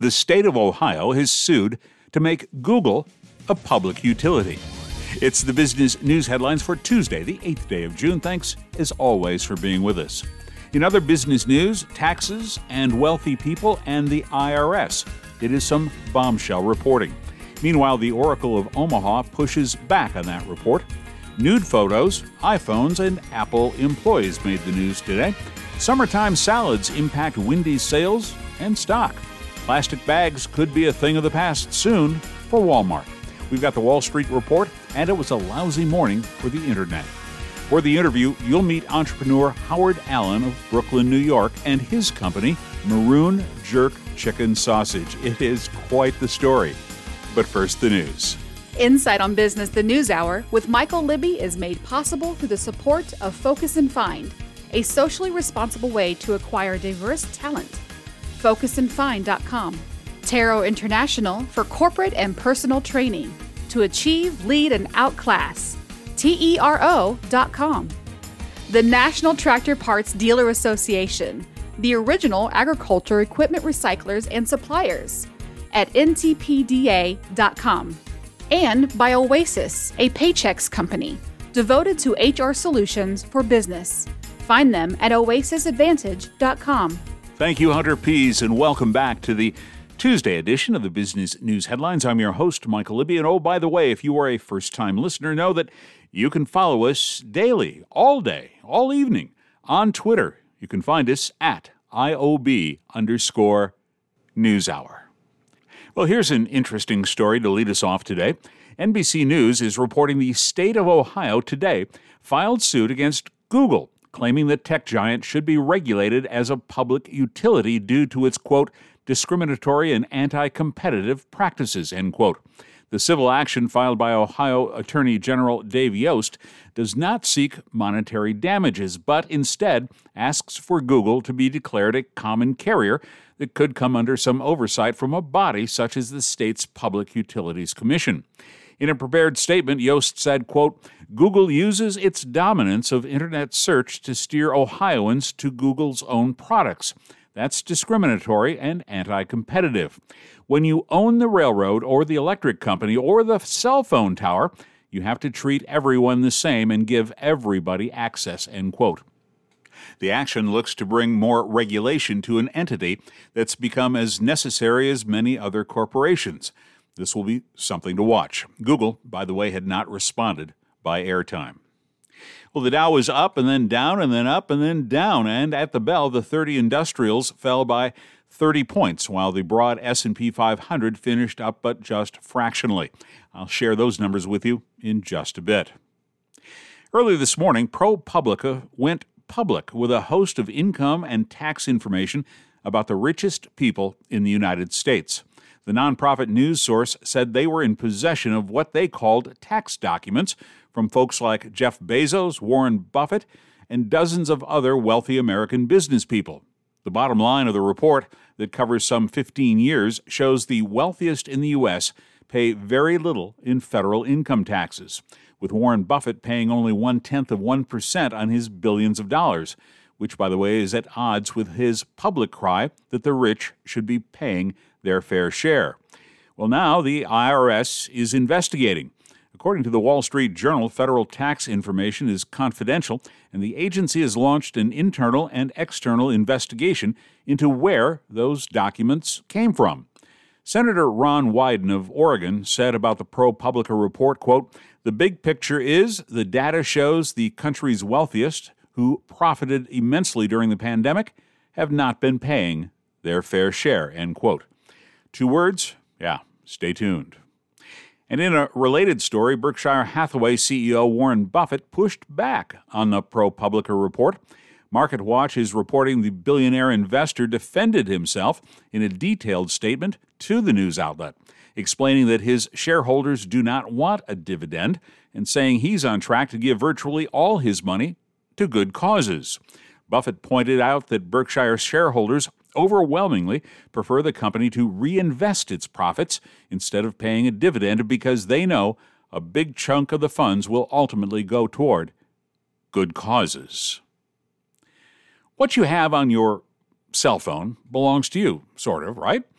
The state of Ohio has sued to make Google a public utility. It's the business news headlines for Tuesday, the 8th day of June. Thanks, as always, for being with us. In other business news, taxes and wealthy people and the IRS. It is some bombshell reporting. Meanwhile, the Oracle of Omaha pushes back on that report. Nude photos, iPhones, and Apple employees made the news today. Summertime salads impact Wendy's sales and stock. Plastic bags could be a thing of the past soon for Walmart. We've got the Wall Street Report, and it was a lousy morning for the internet. For the interview, you'll meet entrepreneur Howard Allen of Brooklyn, New York, and his company, Maroon Jerk Chicken Sausage. It is quite the story. But first, the news. Insight on Business, the News Hour, with Michael Libby is made possible through the support of Focus and Find, a socially responsible way to acquire diverse talent. FocusandFind.com. Tarot International for corporate and personal training to achieve, lead, and outclass. TERO.com. The National Tractor Parts Dealer Association, the original agriculture equipment recyclers and suppliers, at ntpda.com. And by Oasis, a Paychex company devoted to HR solutions for business. Find them at oasisadvantage.com. Thank you, Hunter Pease, and welcome back to the Tuesday edition of the Business News Headlines. I'm your host, Michael Libby. And oh, by the way, if you are a first-time listener, know that you can follow us daily, all day, all evening on Twitter. You can find us at IOB_NewsHour. Well, here's an interesting story to lead us off today. NBC News is reporting the state of Ohio today filed suit against Google, claiming that tech giant should be regulated as a public utility due to its, quote, discriminatory and anti-competitive practices, end quote. The civil action filed by Ohio Attorney General Dave Yost does not seek monetary damages, but instead asks for Google to be declared a common carrier that could come under some oversight from a body such as the state's Public Utilities Commission. In a prepared statement, Yost said, quote, Google uses its dominance of Internet search to steer Ohioans to Google's own products. That's discriminatory and anti-competitive. When you own the railroad or the electric company or the cell phone tower, you have to treat everyone the same and give everybody access, end quote. The action looks to bring more regulation to an entity that's become as necessary as many other corporations. This will be something to watch. Google, by the way, had not responded by airtime. Well, the Dow was up and then down and then up and then down, and at the bell, the 30 industrials fell by 30 points, while the broad S&P 500 finished up but just fractionally. I'll share those numbers with you in just a bit. Earlier this morning, ProPublica went public with a host of income and tax information about the richest people in the United States. The nonprofit news source said they were in possession of what they called tax documents from folks like Jeff Bezos, Warren Buffett, and dozens of other wealthy American business people. The bottom line of the report, that covers some 15 years, shows the wealthiest in the U.S. pay very little in federal income taxes, with Warren Buffett paying only 0.1% on his billions of dollars, which, by the way, is at odds with his public cry that the rich should be paying their fair share. Well, now the IRS is investigating. According to the Wall Street Journal, federal tax information is confidential, and the agency has launched an internal and external investigation into where those documents came from. Senator Ron Wyden of Oregon said about the ProPublica report, quote, the big picture is the data shows the country's wealthiest, who profited immensely during the pandemic, have not been paying their fair share, end quote. 2 words? Yeah, stay tuned. And in a related story, Berkshire Hathaway CEO Warren Buffett pushed back on the ProPublica report. MarketWatch is reporting the billionaire investor defended himself in a detailed statement to the news outlet, explaining that his shareholders do not want a dividend and saying he's on track to give virtually all his money to good causes. Buffett pointed out that Berkshire shareholders overwhelmingly prefer the company to reinvest its profits instead of paying a dividend because they know a big chunk of the funds will ultimately go toward good causes. What you have on your cell phone belongs to you, sort of, right?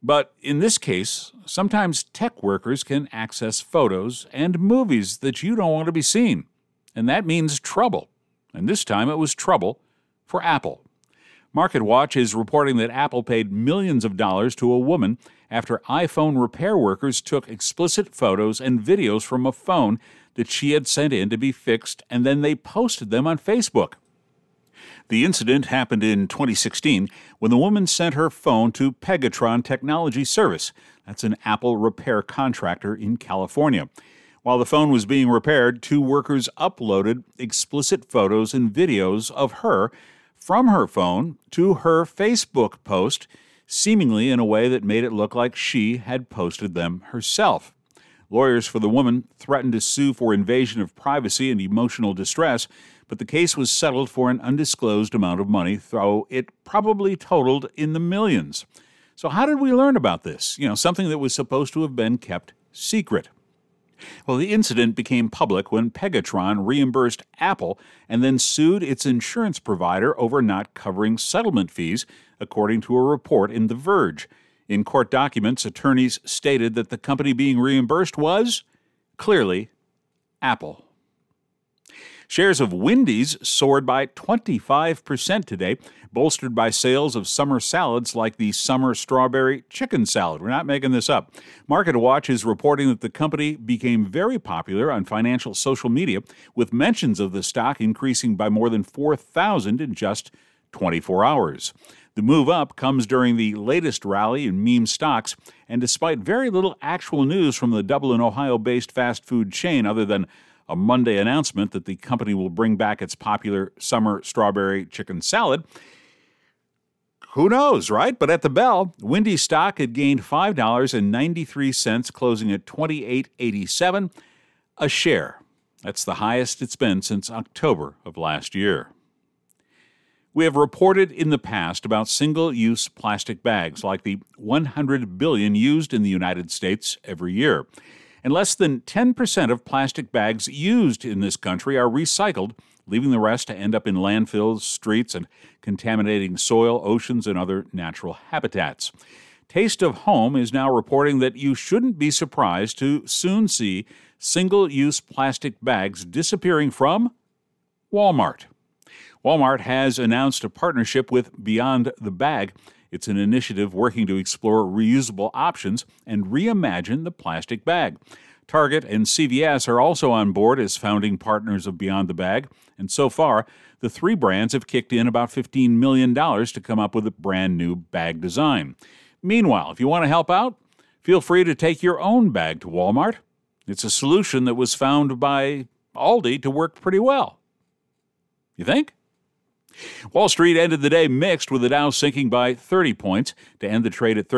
But in this case, sometimes tech workers can access photos and movies that you don't want to be seen. And that means trouble. And this time it was trouble for Apple. MarketWatch is reporting that Apple paid millions of dollars to a woman after iPhone repair workers took explicit photos and videos from a phone that she had sent in to be fixed, and then they posted them on Facebook. The incident happened in 2016 when the woman sent her phone to Pegatron Technology Service. That's an Apple repair contractor in California. While the phone was being repaired, two workers uploaded explicit photos and videos of her from her phone to her Facebook post, seemingly in a way that made it look like she had posted them herself. Lawyers for the woman threatened to sue for invasion of privacy and emotional distress, but the case was settled for an undisclosed amount of money, though it probably totaled in the millions. So how did we learn about this? Something that was supposed to have been kept secret. Well, the incident became public when Pegatron reimbursed Apple and then sued its insurance provider over not covering settlement fees, according to a report in The Verge. In court documents, attorneys stated that the company being reimbursed was, clearly, Apple. Shares of Wendy's soared by 25% today, bolstered by sales of summer salads like the summer strawberry chicken salad. We're not making this up. MarketWatch is reporting that the company became very popular on financial social media, with mentions of the stock increasing by more than 4,000 in just 24 hours. The move up comes during the latest rally in meme stocks, and despite very little actual news from the Dublin, Ohio-based fast food chain other than a Monday announcement that the company will bring back its popular summer strawberry chicken salad. Who knows, right? But at the bell, Wendy's stock had gained $5.93, closing at $28.87 a share. That's the highest it's been since October of last year. We have reported in the past about single-use plastic bags, like the 100 billion used in the United States every year. And less than 10% of plastic bags used in this country are recycled, leaving the rest to end up in landfills, streets, and contaminating soil, oceans, and other natural habitats. Taste of Home is now reporting that you shouldn't be surprised to soon see single-use plastic bags disappearing from Walmart. Walmart has announced a partnership with Beyond the Bag. It's an initiative working to explore reusable options and reimagine the plastic bag. Target and CVS are also on board as founding partners of Beyond the Bag, and so far, the three brands have kicked in about $15 million to come up with a brand new bag design. Meanwhile, if you want to help out, feel free to take your own bag to Walmart. It's a solution that was found by Aldi to work pretty well. You think? Wall Street ended the day mixed, with the Dow sinking by 30 points to end the trade at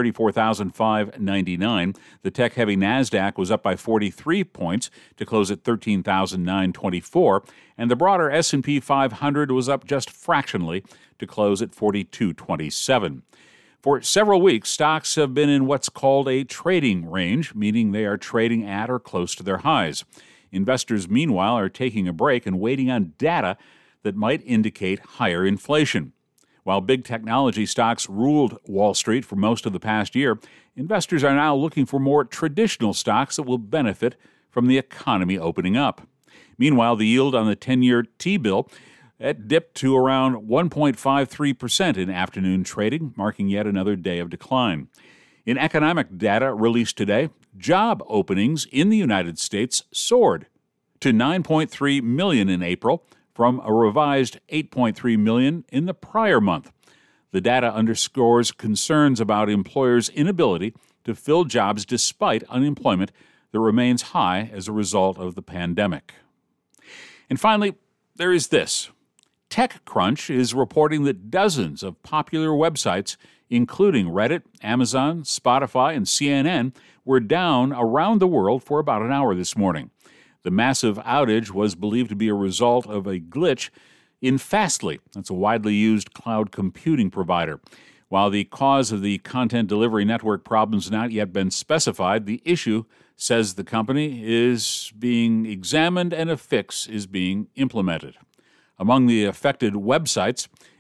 34,599. The tech-heavy Nasdaq was up by 43 points to close at 13,924, and the broader S&P 500 was up just fractionally to close at 4227. For several weeks, stocks have been in what's called a trading range, meaning they are trading at or close to their highs. Investors, meanwhile, are taking a break and waiting on data that might indicate higher inflation. While big technology stocks ruled Wall Street for most of the past year, investors are now looking for more traditional stocks that will benefit from the economy opening up. Meanwhile, the yield on the 10-year T-bill dipped to around 1.53% in afternoon trading, marking yet another day of decline. In economic data released today, job openings in the United States soared to 9.3 million in April, from a revised 8.3 million in the prior month. The data underscores concerns about employers' inability to fill jobs despite unemployment that remains high as a result of the pandemic. And finally, there is this. TechCrunch is reporting that dozens of popular websites, including Reddit, Amazon, Spotify, and CNN, were down around the world for about an hour this morning. The massive outage was believed to be a result of a glitch in Fastly. That's a widely used cloud computing provider. While the cause of the content delivery network problems has not yet been specified, the issue, says the company, is being examined and a fix is being implemented. Among the affected websites,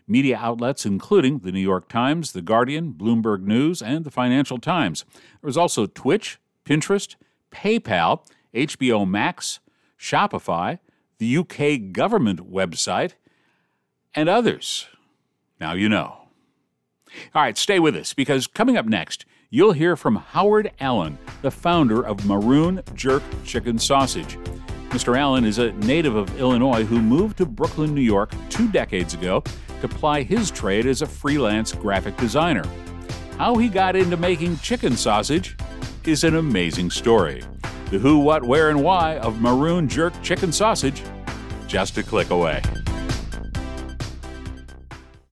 media outlets including the New York Times, The Guardian, Bloomberg News, and the Financial Times. There was also Twitch, Pinterest, PayPal, HBO Max, Shopify, the UK government website, and others. Now you know. All right, stay with us, because coming up next, you'll hear from Howard Allen, the founder of Maroon Jerk Chicken Sausage. Mr. Allen is a native of Illinois who moved to Brooklyn, New York 2 decades ago to ply his trade as a freelance graphic designer. How he got into making chicken sausage is an amazing story. The who, what, where, and why of Maroon Jerk Chicken Sausage, just a click away.